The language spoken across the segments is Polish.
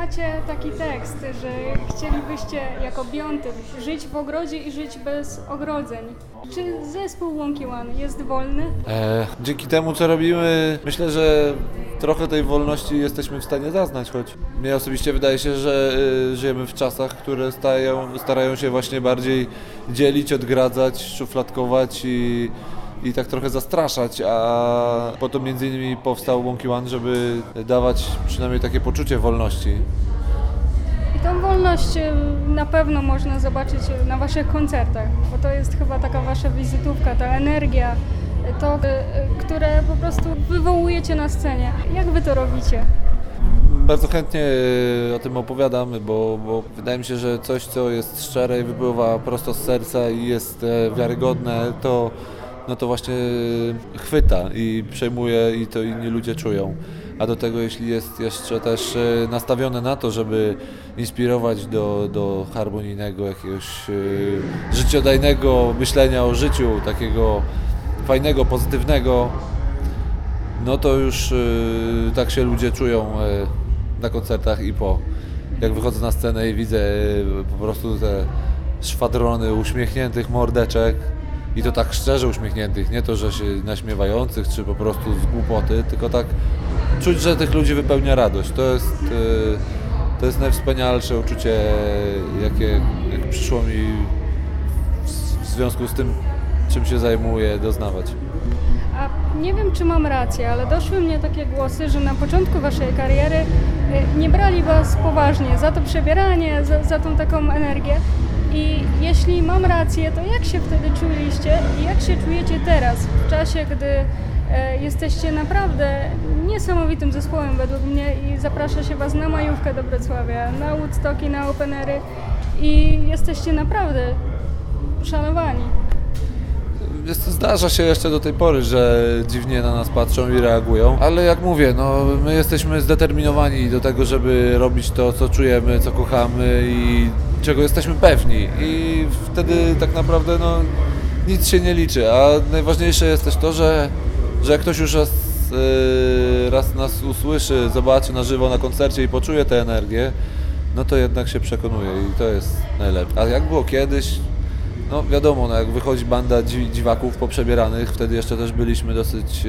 macie taki tekst, że chcielibyście jako Beyond żyć w ogrodzie i żyć bez ogrodzeń. Czy zespół Wonky One jest wolny? Dzięki temu, co robimy, myślę, że trochę tej wolności jesteśmy w stanie zaznać, choć mnie osobiście wydaje się, że żyjemy w czasach, które starają się właśnie bardziej dzielić, odgradzać, szufladkować i tak trochę zastraszać, a po to między innymi powstał Wonky One, żeby dawać przynajmniej takie poczucie wolności. I tą wolność na pewno można zobaczyć na waszych koncertach, bo to jest chyba taka wasza wizytówka, ta energia, to, które po prostu wywołujecie na scenie. Jak wy to robicie? Bardzo chętnie o tym opowiadam, bo wydaje mi się, że coś, co jest szczere i wypływa prosto z serca i jest wiarygodne, to właśnie chwyta i przejmuje i to inni ludzie czują. A do tego, jeśli jest jeszcze też nastawione na to, żeby inspirować do harmonijnego, jakiegoś życiodajnego myślenia o życiu, takiego fajnego, pozytywnego, no to już tak się ludzie czują na koncertach i po. Jak wychodzę na scenę i widzę po prostu te szwadrony uśmiechniętych mordeczek, i to tak szczerze uśmiechniętych, nie to, że się naśmiewających, czy po prostu z głupoty, tylko tak czuć, że tych ludzi wypełnia radość. To jest najwspanialsze uczucie, jakie przyszło mi w związku z tym, czym się zajmuję, doznawać. A nie wiem, czy mam rację, ale doszły mnie takie głosy, że na początku waszej kariery nie brali was poważnie za to przebieranie, za tą taką energię. I jeśli mam rację, to jak się wtedy czuliście i jak się czujecie teraz, w czasie, gdy jesteście naprawdę niesamowitym zespołem według mnie i zaprasza się was na majówkę do Wrocławia, na Woodstocki, na Open Airy i jesteście naprawdę szanowani. Zdarza się jeszcze do tej pory, że dziwnie na nas patrzą i reagują, ale jak mówię, no my jesteśmy zdeterminowani do tego, żeby robić to, co czujemy, co kochamy i czego jesteśmy pewni i wtedy tak naprawdę nic się nie liczy, a najważniejsze jest też to, że jak ktoś już raz nas usłyszy, zobaczy na żywo na koncercie i poczuje tę energię, no to jednak się przekonuje i to jest najlepsze. A jak było kiedyś? No wiadomo, jak wychodzi banda dziwaków poprzebieranych, wtedy jeszcze też byliśmy dosyć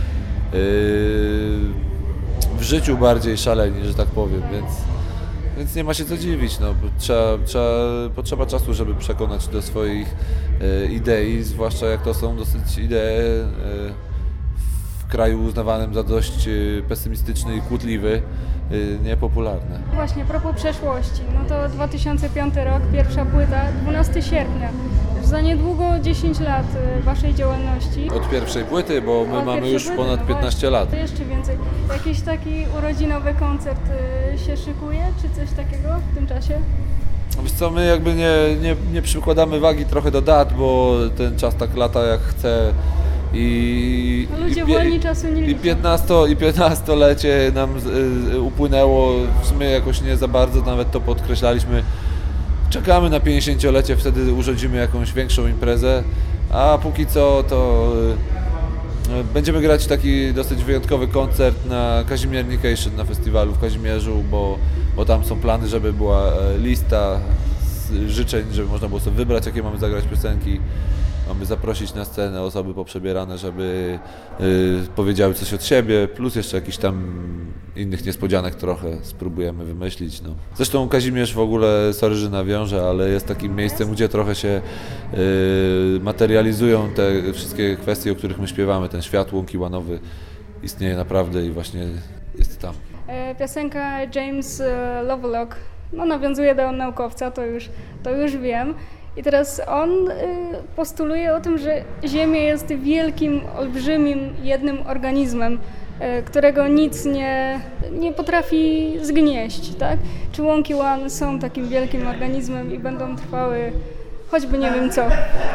w życiu bardziej szaleni, że tak powiem, więc nie ma się co dziwić. No. Potrzeba czasu, żeby przekonać do swoich idei, zwłaszcza jak to są dosyć idee w kraju uznawanym za dość pesymistyczny i kłótliwy, niepopularne. Właśnie, propos przeszłości, no to 2005 rok, pierwsza płyta, 12 sierpnia. Za niedługo 10 lat waszej działalności. Od pierwszej płyty, bo my mamy już ponad 15 lat. Jeszcze więcej. Jakiś taki urodzinowy koncert się szykuje, czy coś takiego w tym czasie? Wiesz co, my jakby nie przykładamy wagi trochę do dat, bo ten czas tak lata jak chce Ludzie wolni czasu nie liczą. I 15-lecie nam upłynęło, w sumie jakoś nie za bardzo, nawet to podkreślaliśmy. Czekamy na 50-lecie, wtedy urządzimy jakąś większą imprezę, a póki co to będziemy grać taki dosyć wyjątkowy koncert na Kazimiernication, na festiwalu w Kazimierzu, bo tam są plany, żeby była lista życzeń, żeby można było sobie wybrać, jakie mamy zagrać piosenki. Mamy zaprosić na scenę osoby poprzebierane, żeby powiedziały coś od siebie, plus jeszcze jakichś tam innych niespodzianek trochę spróbujemy wymyślić. No. Zresztą Kazimierz w ogóle, sorry, że nawiążę, ale jest takim miejscem, gdzie trochę się materializują te wszystkie kwestie, o których my śpiewamy. Ten świat Wonky One'owy istnieje naprawdę i właśnie jest tam. Piosenka James Lovelock, nawiązuje do naukowca, to już wiem. I teraz on postuluje o tym, że Ziemia jest wielkim, olbrzymim, jednym organizmem, którego nic nie potrafi zgnieść, tak? Czy Wonky One są takim wielkim organizmem i będą trwały choćby nie wiem co?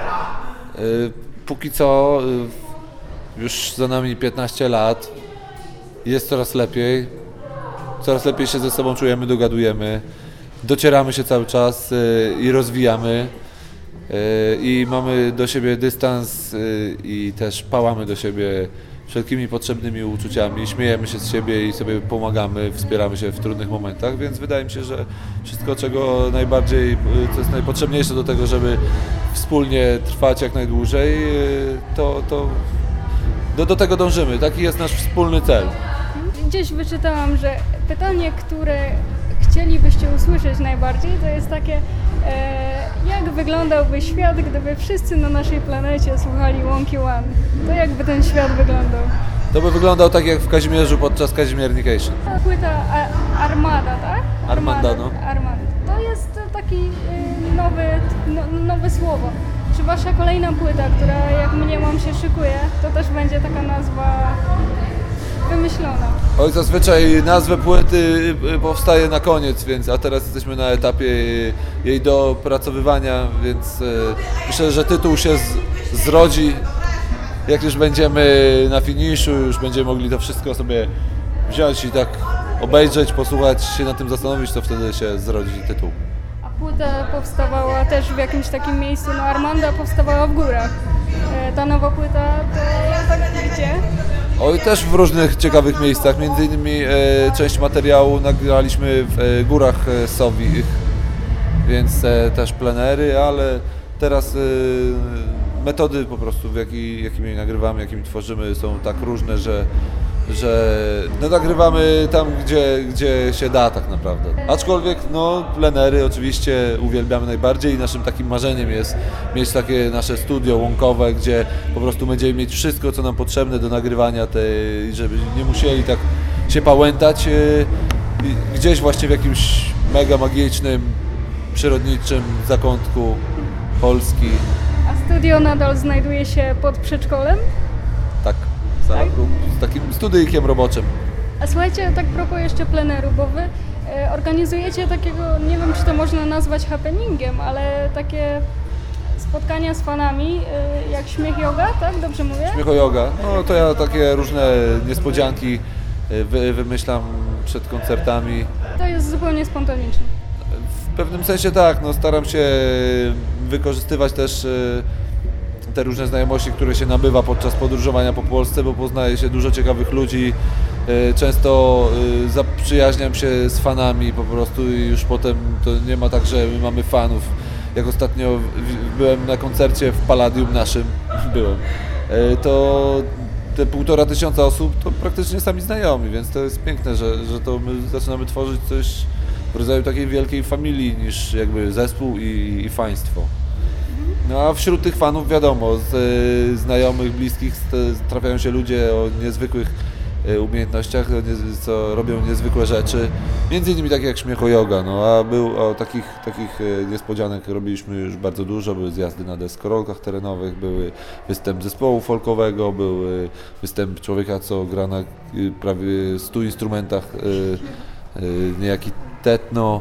Póki co już za nami 15 lat, jest coraz lepiej się ze sobą czujemy, dogadujemy, docieramy się cały czas i rozwijamy. I mamy do siebie dystans i też pałamy do siebie wszelkimi potrzebnymi uczuciami, śmiejemy się z siebie i sobie pomagamy, wspieramy się w trudnych momentach, więc wydaje mi się, że wszystko, czego najbardziej, co jest najpotrzebniejsze do tego, żeby wspólnie trwać jak najdłużej, do tego dążymy. Taki jest nasz wspólny cel. Gdzieś wyczytałam, że pytanie, które chcielibyście usłyszeć najbardziej, to jest takie, jak wyglądałby świat, gdyby wszyscy na naszej planecie słuchali Łąki One? To jakby ten świat wyglądał? To by wyglądał tak jak w Kazimierzu podczas Kazimiernication. Ta płyta Armada, tak? Armada, no. Armada. To jest taki nowe słowo. Czy wasza kolejna płyta, która jak mniemam się szykuje, to też będzie taka nazwa wymyślona? Oj, zazwyczaj nazwę płyty powstaje na koniec, a teraz jesteśmy na etapie jej dopracowywania, więc myślę, że tytuł się zrodzi. Jak już będziemy na finiszu, już będziemy mogli to wszystko sobie wziąć i tak obejrzeć, posłuchać, się nad tym zastanowić, to wtedy się zrodzi tytuł. A płyta powstawała też w jakimś takim miejscu, no Armanda powstawała w górach. Ta nowa płyta to tak gdzie? Oj, też w różnych ciekawych miejscach, między innymi część materiału nagraliśmy w górach Sowich, więc też plenery, ale teraz metody po prostu, jakimi nagrywamy, jakimi tworzymy, są tak różne, że no, nagrywamy tam, gdzie się da tak naprawdę. Aczkolwiek no, plenery oczywiście uwielbiamy najbardziej i naszym takim marzeniem jest mieć takie nasze studio łąkowe, gdzie po prostu będziemy mieć wszystko, co nam potrzebne do nagrywania, żeby nie musieli tak się pałętać gdzieś właśnie w jakimś mega magicznym, przyrodniczym zakątku Polski. A studio nadal znajduje się pod przedszkolem? Tak, z takim studyjkiem roboczym. A słuchajcie, tak propos jeszcze pleneru, bo wy organizujecie takiego, nie wiem czy to można nazwać happeningiem, ale takie spotkania z fanami, jak Śmiech Yoga, tak? Dobrze mówię? Śmiech Yoga. No to ja takie różne niespodzianki wymyślam przed koncertami. To jest zupełnie spontaniczne. W pewnym sensie tak, no staram się wykorzystywać też te różne znajomości, które się nabywa podczas podróżowania po Polsce, bo poznaje się dużo ciekawych ludzi, często zaprzyjaźniam się z fanami po prostu i już potem to nie ma tak, że my mamy fanów. Jak ostatnio byłem na koncercie w Palladium naszym, to te 1500 osób to praktycznie sami znajomi, więc to jest piękne, że to my zaczynamy tworzyć coś w rodzaju takiej wielkiej familii niż jakby zespół i faństwo. No a wśród tych fanów wiadomo, z znajomych, bliskich trafiają się ludzie o niezwykłych umiejętnościach, co robią niezwykłe rzeczy, między innymi takie jak Śmiech Yoga, no a takich niespodzianek robiliśmy już bardzo dużo, były zjazdy na deskorolkach terenowych, były występ zespołu folkowego, był występ człowieka, co gra na prawie 100 instrumentach, niejaki techno,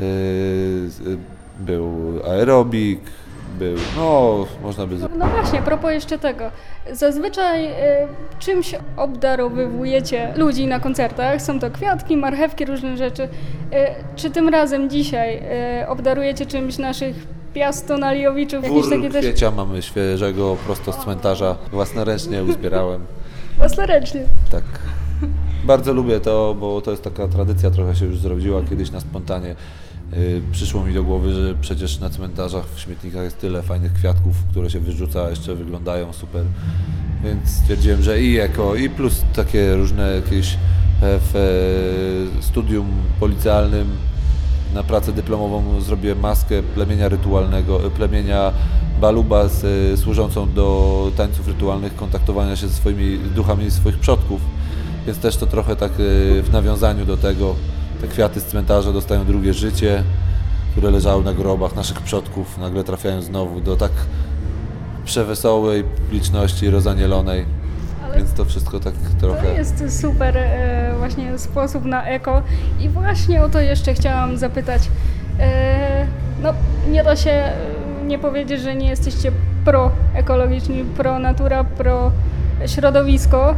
był aerobik, można by... No właśnie, a propos jeszcze tego. Zazwyczaj czymś obdarowywujecie ludzi na koncertach. Są to kwiatki, marchewki, różne rzeczy. Czy tym razem dzisiaj obdarujecie czymś naszych piastonaliowiczów? Wór kwiecia mamy świeżego, prosto z cmentarza. Własnoręcznie uzbierałem. Własnoręcznie? Tak. Bardzo lubię to, bo to jest taka tradycja, trochę się już zrodziła kiedyś na spontanie. Przyszło mi do głowy, że przecież na cmentarzach, w śmietnikach jest tyle fajnych kwiatków, które się wyrzuca, a jeszcze wyglądają super. Więc stwierdziłem, że i plus takie różne jakieś w studium policealnym na pracę dyplomową zrobiłem maskę plemienia Baluba służącą do tańców rytualnych, kontaktowania się ze swoimi duchami swoich przodków. Więc też to trochę tak w nawiązaniu do tego. Te kwiaty z cmentarza dostają drugie życie, które leżały na grobach naszych przodków, nagle trafiają znowu do tak przewesołej publiczności, rozanielonej, więc to wszystko tak trochę... To jest super właśnie sposób na eko i właśnie o to jeszcze chciałam zapytać. No nie da się nie powiedzieć, że nie jesteście proekologiczni, pro natura, pro środowisko.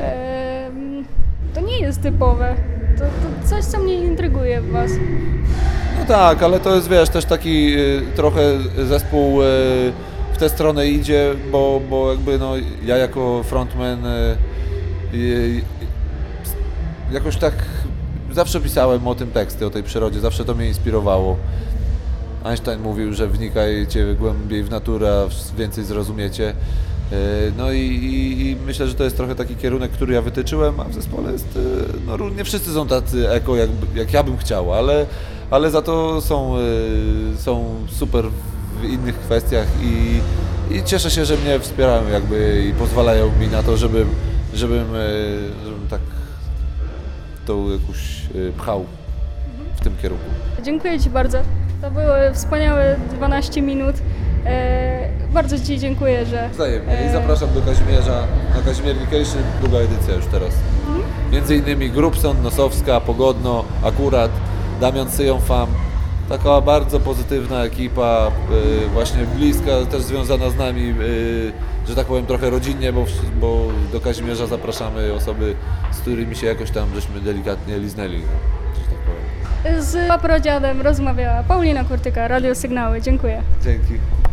To nie jest typowe. To coś, co mnie intryguje w was. No tak, ale to jest, wiesz, też taki trochę zespół w tę stronę idzie, bo jakby no, ja jako frontman jakoś tak zawsze pisałem o tym teksty, o tej przyrodzie, zawsze to mnie inspirowało. Einstein mówił, że wnikajcie głębiej w naturę, a więcej zrozumiecie. No i myślę, że to jest trochę taki kierunek, który ja wytyczyłem, a w zespole jest, no nie wszyscy są tacy eko, jak ja bym chciał, ale za to są super w innych kwestiach i cieszę się, że mnie wspierają jakby i pozwalają mi na to, żebym tak tą jakąś pchał w tym kierunku. Dziękuję Ci bardzo. To były wspaniałe 12 minut. Bardzo Ci dziękuję, że... Wzajemnie. I zapraszam do Kazimierza na Kazimierz Vacation, druga edycja już teraz. Między innymi Grubson, Nosowska, Pogodno, akurat Damian Syjonfam. Taka bardzo pozytywna ekipa, właśnie bliska, też związana z nami, że tak powiem trochę rodzinnie, bo do Kazimierza zapraszamy osoby, z którymi się jakoś tam żeśmy delikatnie liznęli, że tak powiem. Z paprodziadem rozmawiała Paulina Kurtyka, Radio Sygnały. Dziękuję. Dzięki.